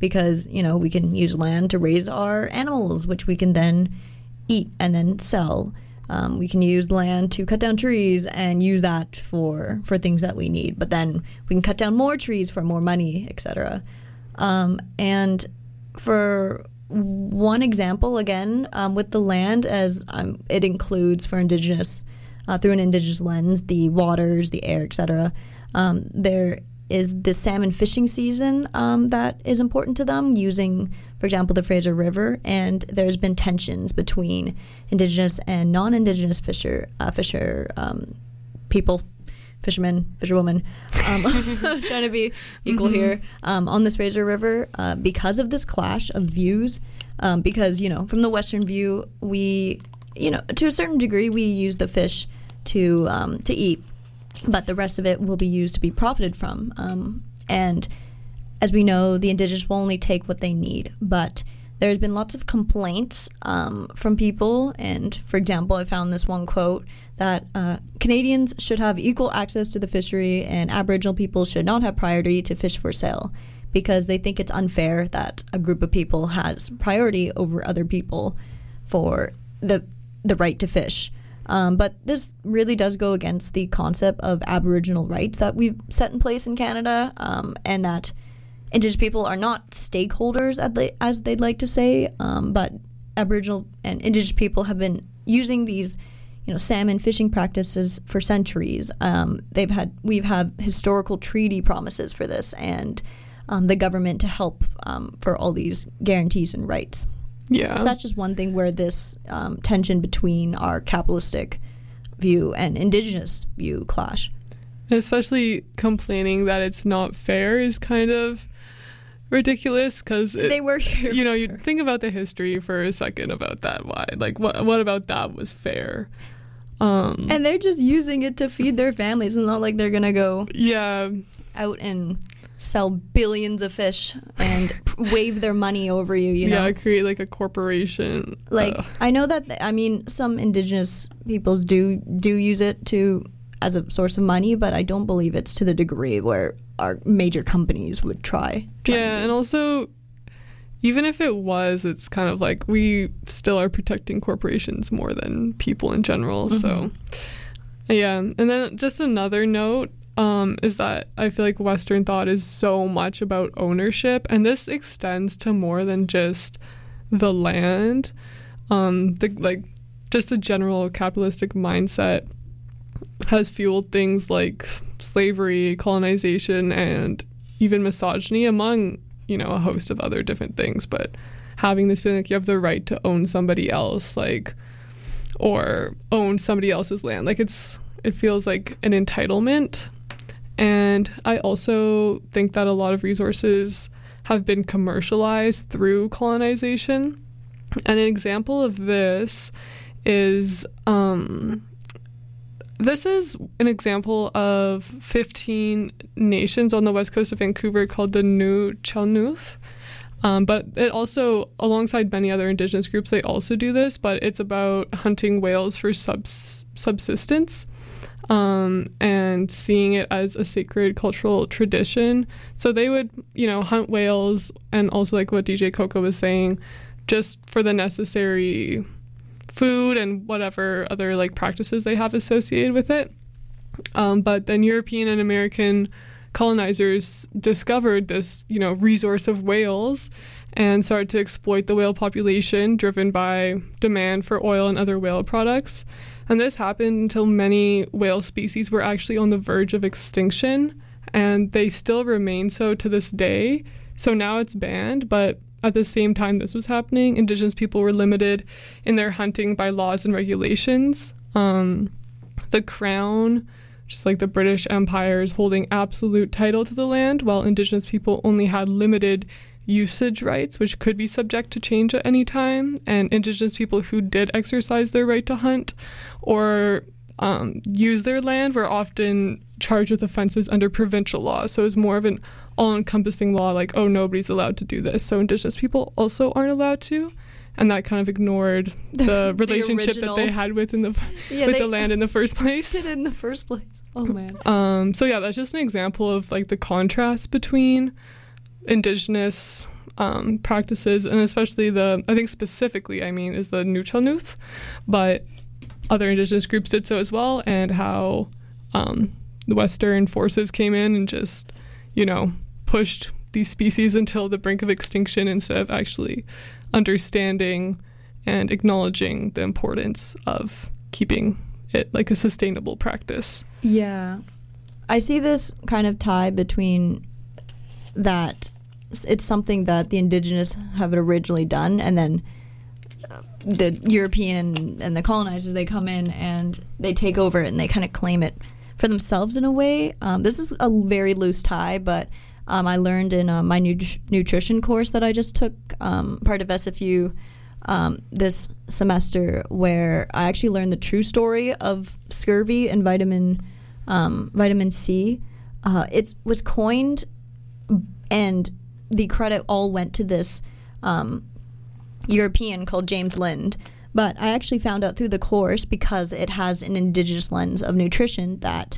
because, we can use land to raise our animals, which we can then eat and then sell. We can use land to cut down trees and use that for things that we need. But then we can cut down more trees for more money, etc. And for one example, again, with the land, as it includes for Indigenous, through an Indigenous lens, the waters, the air, etc. There is the salmon fishing season that is important to them, using, for example, the Fraser River, and there's been tensions between Indigenous and non-Indigenous people, fishermen, fisherwomen, trying to be equal here, on this Fraser River because of this clash of views. Because, from the Western view, we, to a certain degree, we use the fish to eat, but the rest of it will be used to be profited from. And as we know, the Indigenous will only take what they need. But there's been lots of complaints from people. And, for example, I found this one quote that Canadians should have equal access to the fishery and Aboriginal people should not have priority to fish for sale, because they think it's unfair that a group of people has priority over other people for the right to fish. But this really does go against the concept of Aboriginal rights that we've set in place in Canada, and that Indigenous people are not stakeholders, as they'd like to say, but Aboriginal and Indigenous people have been using these, salmon fishing practices for centuries. We've had historical treaty promises for this, and the government to help for all these guarantees and rights. Yeah. That's just one thing where this tension between our capitalistic view and Indigenous view clash. And especially complaining that it's not fair is kind of ridiculous, because they were here. You think about the history for a second about that. Why? Like, what about that was fair? And they're just using it to feed their families. It's not like they're gonna go out and sell billions of fish and wave their money over you, Yeah, create like a corporation. I know that, some Indigenous peoples do use it as a source of money, but I don't believe it's to the degree where our major companies would try. And also, even if it was, it's kind of like we still are protecting corporations more than people in general. Mm-hmm. So, yeah. And then just another note, is that I feel like Western thought is so much about ownership, and this extends to more than just the land. Just a general capitalistic mindset has fueled things like slavery, colonization, and even misogyny, among, a host of other different things. But having this feeling like you have the right to own somebody else, or own somebody else's land, it feels like an entitlement. And I also think that a lot of resources have been commercialized through colonization. And an example of this is this is an example of 15 nations on the west coast of Vancouver called the Nuu-chah-nulth. But it also, alongside many other Indigenous groups, they also do this, but it's about hunting whales for subsistence. And seeing it as a sacred cultural tradition. So they would, hunt whales, and also like what DJ Coco was saying, just for the necessary food and whatever other practices they have associated with it. But then European and American colonizers discovered this, resource of whales and started to exploit the whale population, driven by demand for oil and other whale products. And this happened until many whale species were actually on the verge of extinction, and they still remain so to this day. So now it's banned, but at the same time this was happening, Indigenous people were limited in their hunting by laws and regulations. The Crown, just like the British Empire, is holding absolute title to the land, while Indigenous people only had limited usage rights, which could be subject to change at any time. And Indigenous people who did exercise their right to hunt or use their land were often charged with offenses under provincial law. So it's more of an all-encompassing law, nobody's allowed to do this. So Indigenous people also aren't allowed to. And that kind of ignored the relationship that they had with the land in the first place. Did it in the first place. Oh, man. So yeah, that's just an example of the contrast between Indigenous practices, and especially I think specifically, is the Nuchalnuth, but other indigenous groups did so as well, and how the Western forces came in and just, pushed these species until the brink of extinction instead of actually understanding and acknowledging the importance of keeping it like a sustainable practice. Yeah. I see this kind of tie between that it's something that the indigenous have originally done, and then the European and the colonizers, they come in and they take over it and they kind of claim it for themselves in a way. This is a very loose tie, but I learned in my nutrition course that I just took, part of SFU, this semester, where I actually learned the true story of scurvy and vitamin C. It was coined, and the credit all went to this European called James Lind. But I actually found out through the course, because it has an indigenous lens of nutrition, that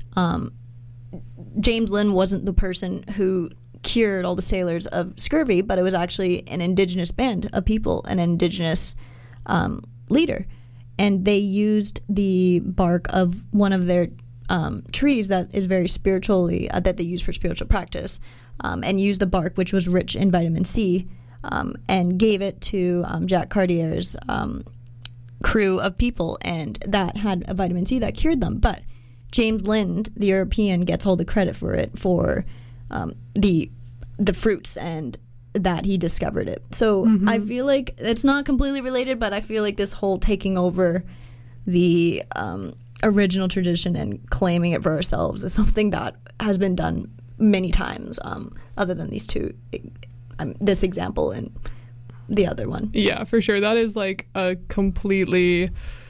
James Lind wasn't the person who cured all the sailors of scurvy, but it was actually an indigenous band of people, an indigenous leader. And they used the bark of one of their trees that is very spiritually, that they use for spiritual practice, and used the bark, which was rich in vitamin C, and gave it to Jacques Cartier's crew of people, and that had a vitamin C that cured them. But James Lind, the European, gets all the credit for it, for the fruits, and that he discovered it. So I feel like it's not completely related, but I feel like this whole taking over the original tradition and claiming it for ourselves is something that has been done many times, other than these two, this example and the other one. Yeah, for sure. That is like a completely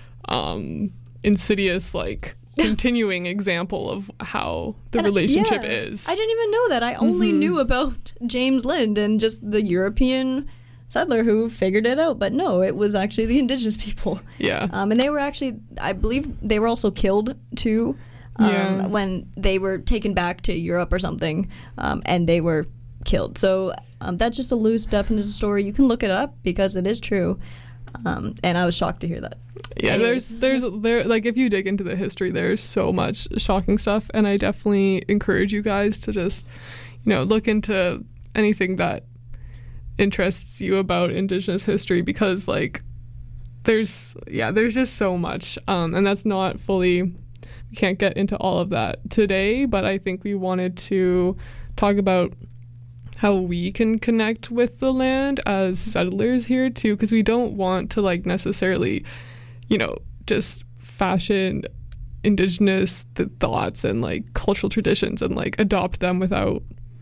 insidious, like, continuing example of how the relationship is. I didn't even know that. I only knew about James Lind and just the European settler who figured it out. But no, it was actually the indigenous people. Yeah. And they were actually, I believe they were also killed too, when they were taken back to Europe or something, and they were killed. So that's just a loose definition story. You can look it up because it is true. And I was shocked to hear that. Yeah, Anyways. there's like, if you dig into the history, there's so much shocking stuff, and I definitely encourage you guys to just, look into anything that interests you about Indigenous history, because like there's just so much, and that's not fully, we can't get into all of that today, but I think we wanted to talk about how we can connect with the land as settlers here too, because we don't want to like necessarily, just fashion indigenous thoughts and like cultural traditions and like adopt them without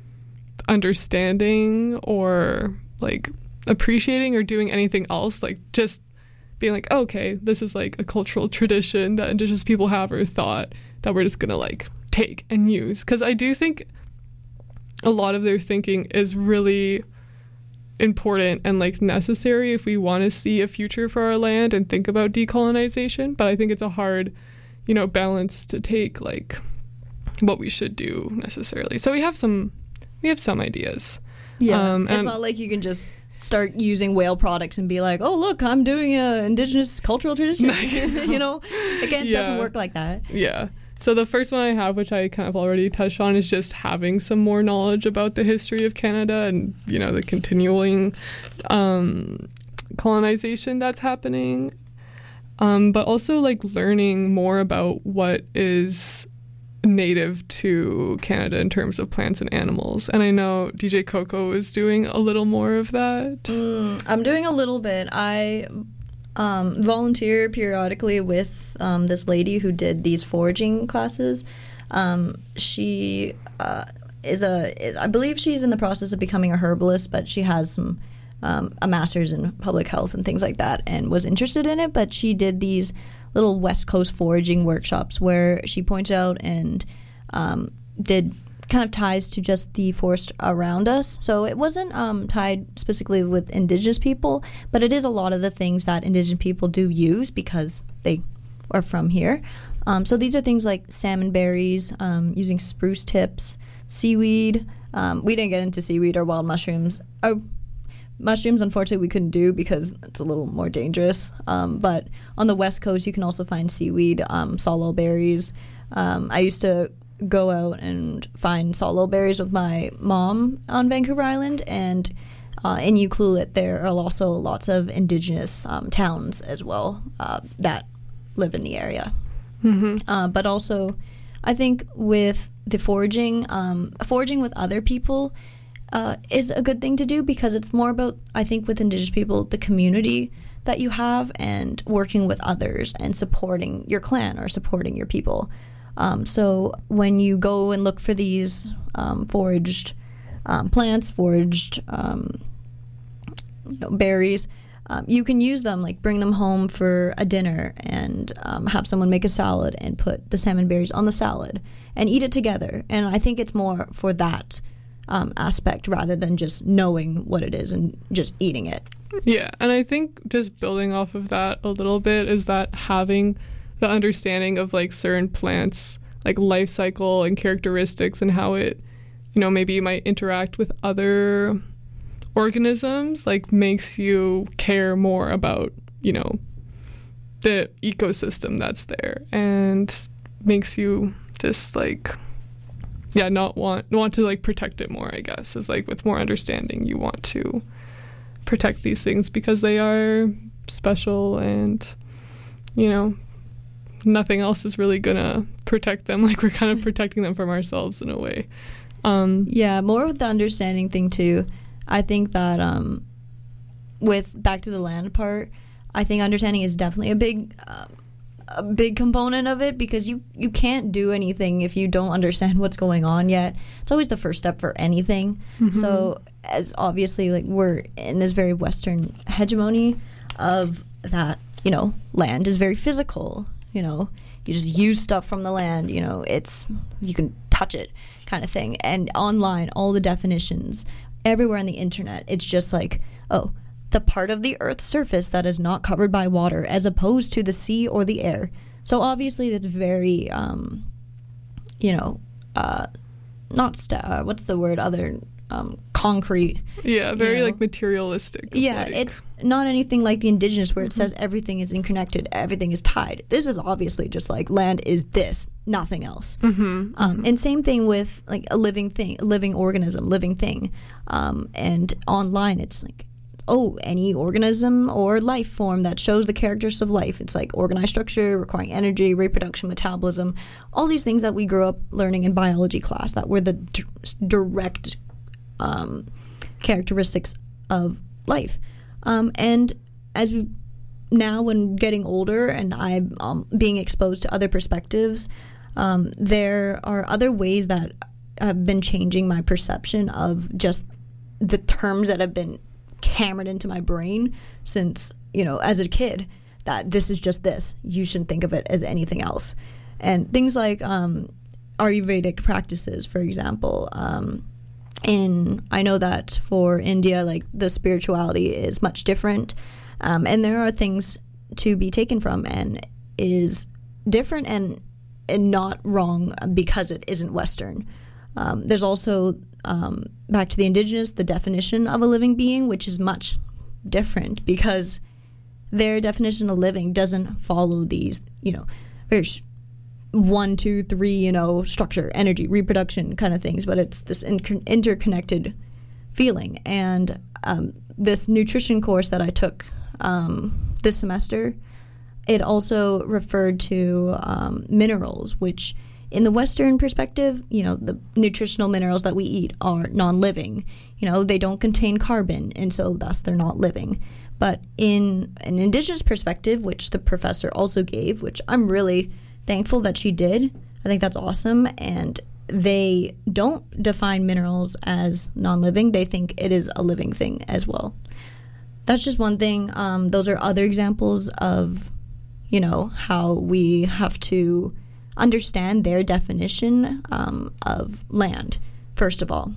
understanding or like appreciating or doing anything else, like just being like, okay, this is like a cultural tradition that indigenous people have or thought that we're just gonna like take and use. Because I do think a lot of their thinking is really important and like necessary if we want to see a future for our land and think about decolonization. But I think it's a hard, balance to take, like what we should do necessarily. So we have some ideas. Yeah, it's not like you can just start using whale products and be like, oh look, I'm doing a indigenous cultural tradition. It doesn't work like that. Yeah. So the first one I have, which I kind of already touched on, is just having some more knowledge about the history of Canada and, the continuing colonization that's happening. But also like learning more about what is native to Canada in terms of plants and animals. And I know DJ Coco is doing a little more of that. I'm doing a little bit. I volunteer periodically with this lady who did these foraging classes. She I believe she's in the process of becoming a herbalist, but she has some a master's in public health and things like that, and was interested in it. But she did these little West Coast foraging workshops where she pointed out and did kind of ties to just the forest around us. So it wasn't tied specifically with Indigenous people, but it is a lot of the things that Indigenous people do use because they are from here. So these are things like salmon berries, using spruce tips, seaweed. We didn't get into seaweed or wild mushrooms. Mushrooms, unfortunately, we couldn't do because it's a little more dangerous. But on the West Coast, you can also find seaweed, salal berries. I used to go out and find salal berries with my mom on Vancouver Island, and in Ucluelet, there are also lots of indigenous towns as well that live in the area. But also, I think with the foraging with other people is a good thing to do, because it's more about, I think, with Indigenous people, the community that you have and working with others and supporting your clan or supporting your people. So when you go and look for these foraged plants, foraged berries, you can use them, like bring them home for a dinner and have someone make a salad and put the salmon berries on the salad and eat it together. And I think it's more for that aspect rather than just knowing what it is and just eating it. Yeah, and I think just building off of that a little bit is that having the understanding of like certain plants, like life cycle and characteristics and how it, maybe you might interact with other organisms, like makes you care more about, the ecosystem that's there, and makes you just like, not want to like protect it more, I guess, is like with more understanding you want to protect these things because they are special and, nothing else is really gonna protect them. Like we're kind of protecting them from ourselves in a way. More with the understanding thing too. I think that with back to the land part, I think understanding is definitely a big component of it, because you can't do anything if you don't understand what's going on yet. It's always the first step for anything. So as obviously like we're in this very Western hegemony of that, land is very physical. You just use stuff from the land. It's, you can touch it kind of thing. And online, all the definitions everywhere on the internet, it's just like, oh, the part of the Earth's surface that is not covered by water as opposed to the sea or the air. So obviously that's very, what's the word other, concrete. Yeah, very like materialistic. Yeah, it's not anything like the Indigenous where it says everything is interconnected, everything is tied. This is obviously just like land is this, nothing else. And same thing with like a living thing, a living organism, living thing. And online it's like, any organism or life form that shows the characters of life. It's like organized structure, requiring energy, reproduction, metabolism, all these things that we grew up learning in biology class that were the direct characteristics of life. And as we now, when getting older and I'm being exposed to other perspectives, there are other ways that have been changing my perception of just the terms that have been hammered into my brain since, as a kid, that this is just this. You shouldn't think of it as anything else. And things like Ayurvedic practices, for example. I know that for India, like the spirituality is much different. And there are things to be taken from and is different and not wrong because it isn't Western. There's also, back to the Indigenous, the definition of a living being, which is much different because their definition of living doesn't follow these, there's 1, 2, 3, structure, energy, reproduction kind of things, but it's this interconnected feeling. And this nutrition course that I took this semester, it also referred to minerals, which in the Western perspective, the nutritional minerals that we eat are non-living. They don't contain carbon, and so thus they're not living. But in an Indigenous perspective, which the professor also gave, which I'm really thankful that she did, I think that's awesome, and they don't define minerals as non-living. They think it is a living thing as well. That's just one thing. Those are other examples of, how we have to understand their definition of land, first of all.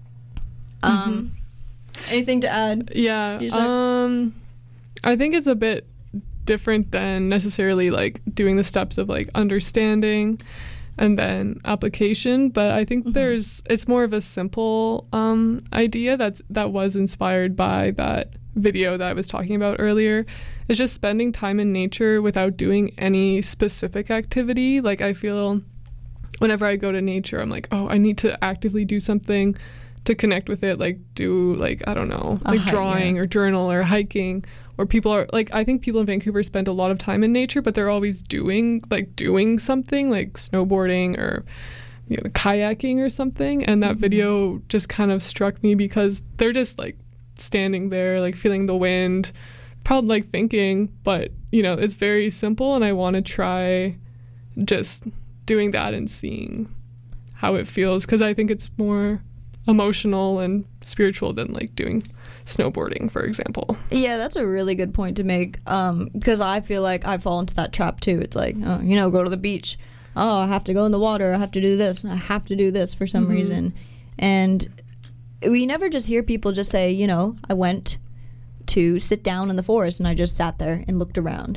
Anything to add? Yeah. I think it's a bit different than necessarily like doing the steps of like understanding and then application. But I think it's more of a simple idea that was inspired by that video that I was talking about earlier. It's just spending time in nature without doing any specific activity. Like, I feel whenever I go to nature, I'm like, oh, I need to actively do something to connect with it, like do, like, I don't know, like drawing or journal or hiking. Or people are like, I think people in Vancouver spend a lot of time in nature, but they're always doing something like snowboarding or, you know, kayaking or something. And that video just kind of struck me because they're just like standing there, like feeling the wind, probably like thinking, but, you know, it's very simple. And I want to try just doing that and seeing how it feels, because I think it's more emotional and spiritual than like doing snowboarding, for example. Yeah, that's a really good point to make, because I feel like I fall into that trap too. It's like, oh, you know, go to the beach. Oh, I have to go in the water. I have to do this. I have to do this for some reason. And we never just hear people just say, you know, I went to sit down in the forest and I just sat there and looked around.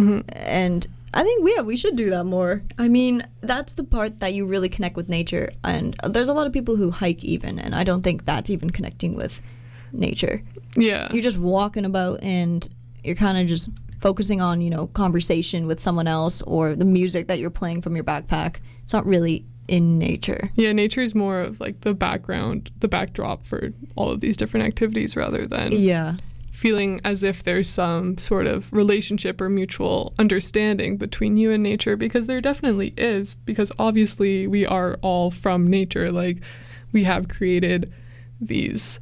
And I think we should do that more. I mean, that's the part that you really connect with nature. And there's a lot of people who hike even, and I don't think that's even connecting with nature. Yeah. You're just walking about and you're kind of just focusing on, you know, conversation with someone else or the music that you're playing from your backpack. It's not really in nature. Yeah, nature is more of like the background, the backdrop for all of these different activities rather than feeling as if there's some sort of relationship or mutual understanding between you and nature, because there definitely is, because obviously we are all from nature. Like, we have created these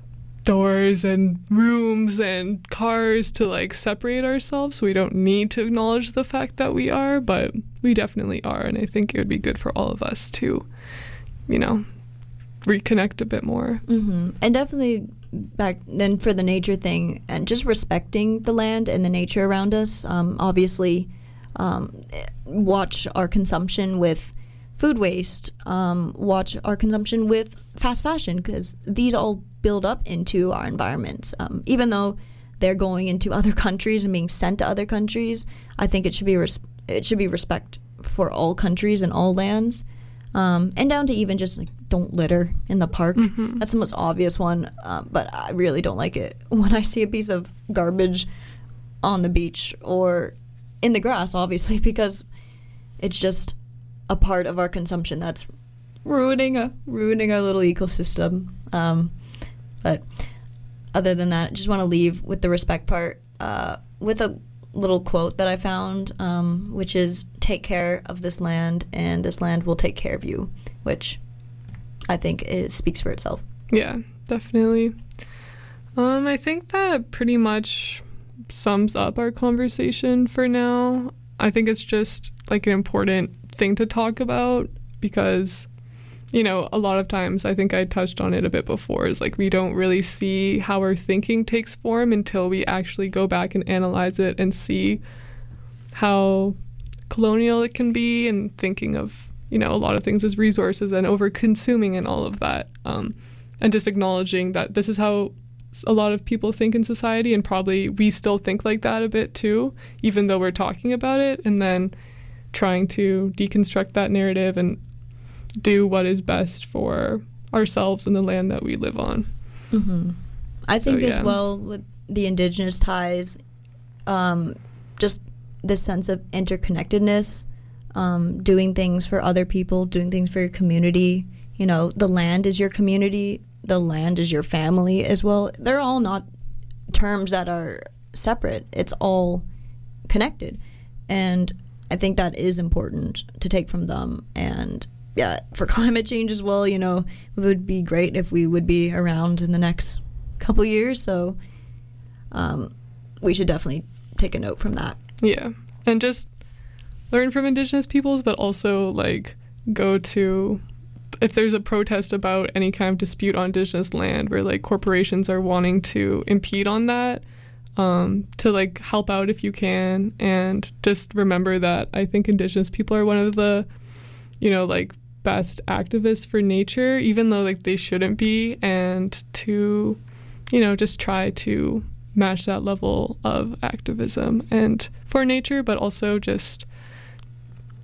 doors and rooms and cars to like separate ourselves, so we don't need to acknowledge the fact that we are, but we definitely are. And I think it would be good for all of us to, you know, reconnect a bit more. And definitely back then for the nature thing and just respecting the land and the nature around us. Obviously, watch our consumption with food waste, watch our consumption with fast fashion, because these all build up into our environments. Even though they're going into other countries and being sent to other countries, I think it should be respect for all countries and all lands. And down to even just like don't litter in the park. That's the most obvious one, but I really don't like it when I see a piece of garbage on the beach or in the grass, obviously, because it's just a part of our consumption that's ruining our little ecosystem. But other than that, I just want to leave with the respect part with a little quote that I found, which is, take care of this land and this land will take care of you, which I think speaks for itself. Yeah, definitely. I think that pretty much sums up our conversation for now. I think it's just like an important thing to talk about because, you know, a lot of times, I think I touched on it a bit before, is like we don't really see how our thinking takes form until we actually go back and analyze it and see how colonial it can be, and thinking of, you know, a lot of things as resources and over consuming and all of that, and just acknowledging that this is how a lot of people think in society, and probably we still think like that a bit too, even though we're talking about it, and then trying to deconstruct that narrative and do what is best for ourselves and the land that we live on. I think as well with the Indigenous ties, just this sense of interconnectedness, doing things for other people, doing things for your community. You know, the land is your community, the land is your family as well. They're all not terms that are separate. It's all connected. And I think that is important to take from them. And yeah, for climate change as well, you know, it would be great if we would be around in the next couple years. So we should definitely take a note from that. Yeah. And just learn from Indigenous peoples, but also like go to, if there's a protest about any kind of dispute on Indigenous land where like corporations are wanting to impede on that, to like help out if you can. And just remember that I think Indigenous people are one of the, you know, like best activists for nature, even though like they shouldn't be, and to, you know, just try to match that level of activism and for nature, but also just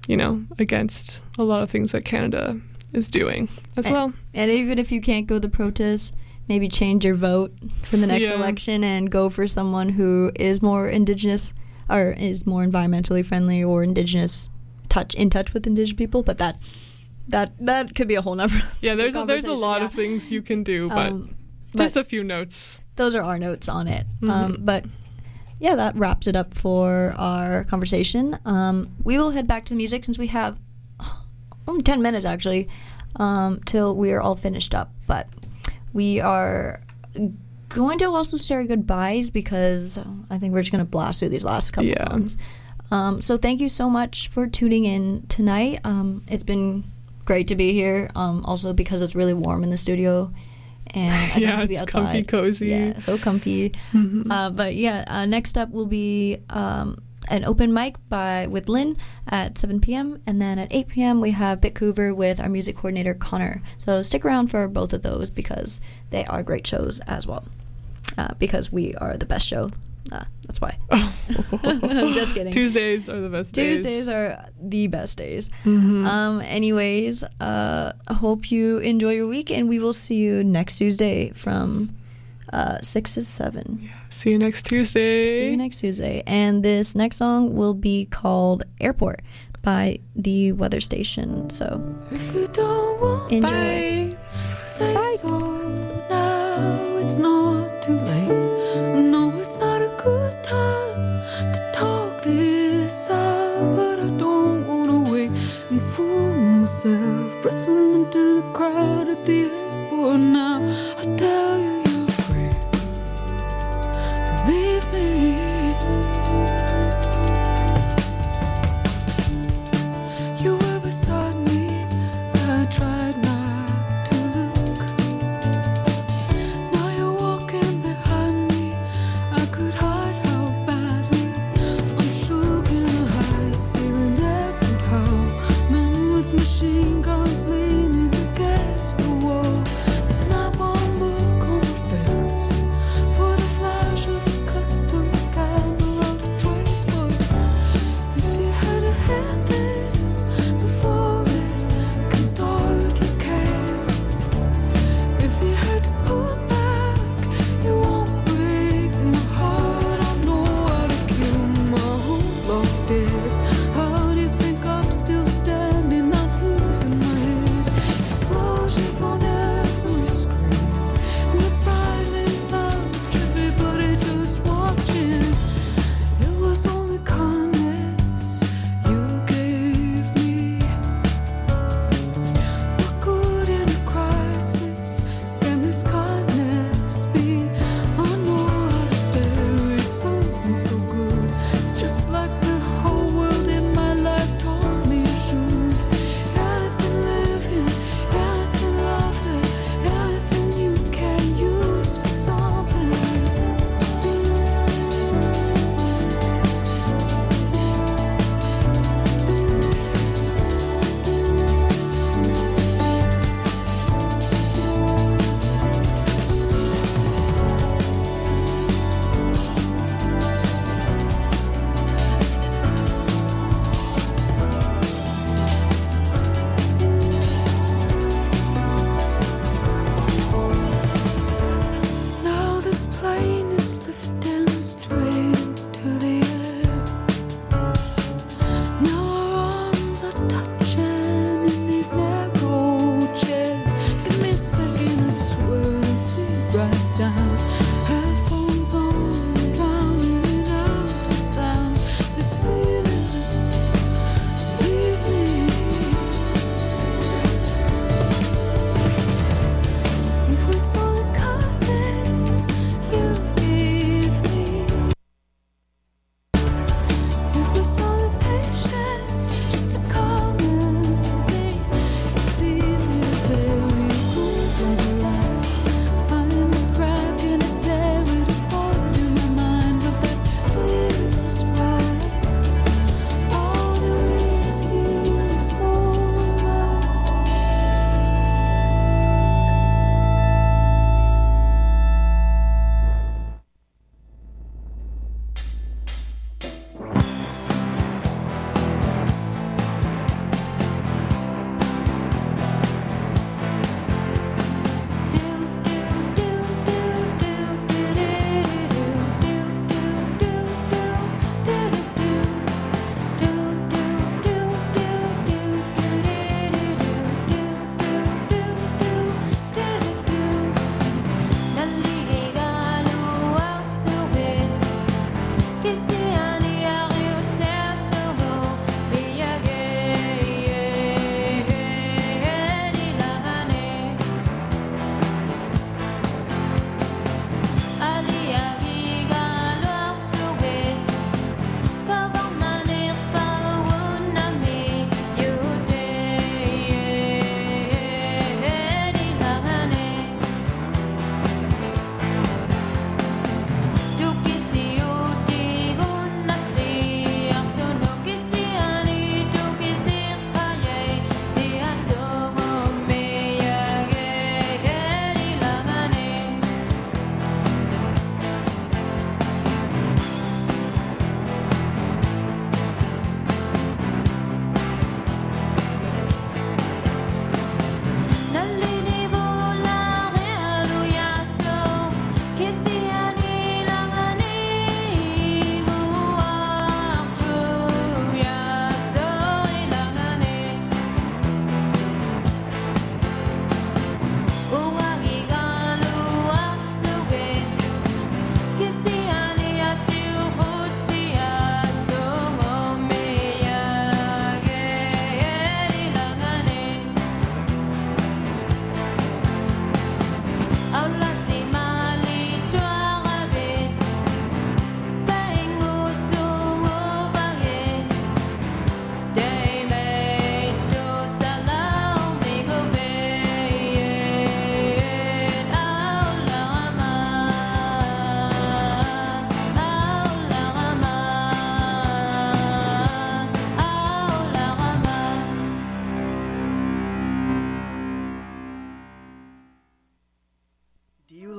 against a lot of things that Canada is doing as well. And even if you can't go to the protests, maybe change your vote for the next election and go for someone who is more Indigenous or is more environmentally friendly or Indigenous in touch with Indigenous people. But that could be a whole nother there's a lot of things you can do, but just a few notes. Those are our notes on it. But yeah, that wraps it up for our conversation. We will head back to the music since we have only 10 minutes actually till we are all finished up. But we are going to also say goodbyes because I think we're just going to blast through these last couple songs. So thank you so much for tuning in tonight. It's been great to be here, also because it's really warm in the studio. And I don't have to be outside. Comfy, cozy. Yeah, so comfy. But next up will be an open mic with Lynn at 7 p.m. And then at 8 p.m. we have Bitcouver with our music coordinator, Connor. So stick around for both of those because they are great shows as well. Because we are the best show. That's why. I'm just kidding. Tuesdays are the best days. Tuesdays are the best days. Anyways, I hope you enjoy your week, and we will see you next Tuesday from 6 to 7. Yeah. See you next Tuesday. And this next song will be called Airport by The Weather Station. So if you don't want enjoy. Say bye. So now it's not too late. No, it's not a good time to talk this out, but I don't wanna wait and fool myself, pressing into the crowd at the airport now. I tell you, you're free. Believe me. You were beside me. I tried not to look. Now you're walking behind me. I could hide how badly I'm shook in a high ceiling airport. How men with machine guns leaning against the wall. There's not one look on my face for the flash of the customs camera to trace. But if you had a hand this before it can start, you can. If you had to pull back, it won't break my heart.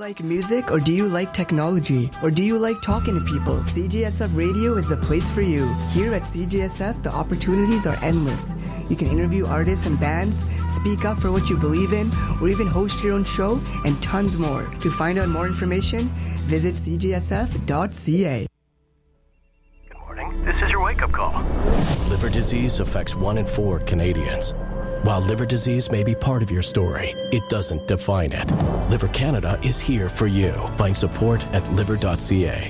like music or do you like technology? Or do you like talking to people? CJSF Radio is the place for you. Here at CJSF, the opportunities are endless. You can interview artists and bands, speak up for what you believe in, or even host your own show, and tons more. To find out more information, visit cjsf.ca. Good morning. This is your wake-up call. Liver disease affects 1 in 4 Canadians. While liver disease may be part of your story, it doesn't define it. Liver Canada is here for you. Find support at liver.ca.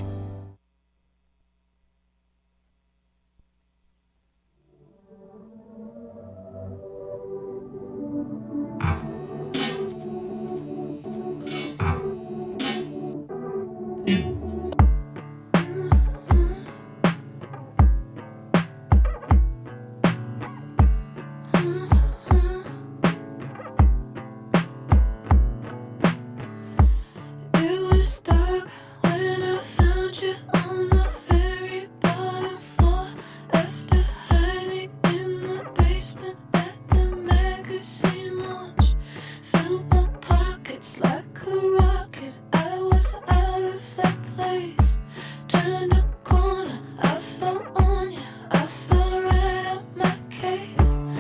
It was dark when I found you on the very bottom floor, after hiding in the basement at the magazine launch. Filled my pockets like a rocket. I was out of that place. Turned a corner, I fell on you. I fell right out my case.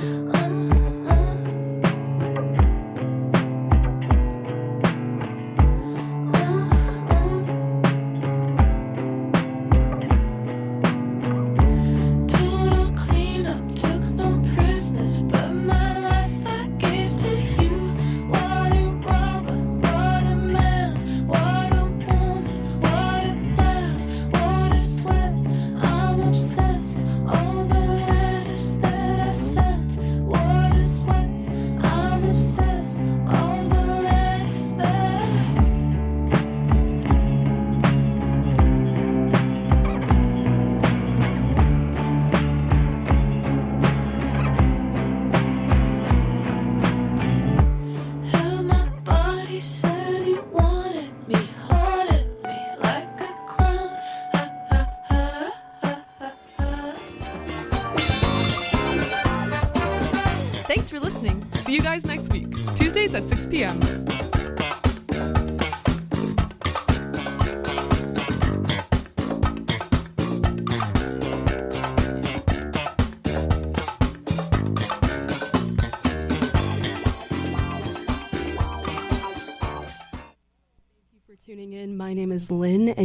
Total cleanup, took no prisoners, but my life I gave to you. What a robber, what a man, what a woman, what a plan, what a sweat. I'm obsessed, all the letters that I sent. What a sweat, I'm obsessed, all the letters that I held my body, said you wanted me, haunted me like a clown. Ha, ha, ha, ha, ha, ha. Thanks for listening. See you guys next week, Tuesdays at 6 p.m. For tuning in, my name is Lynn, and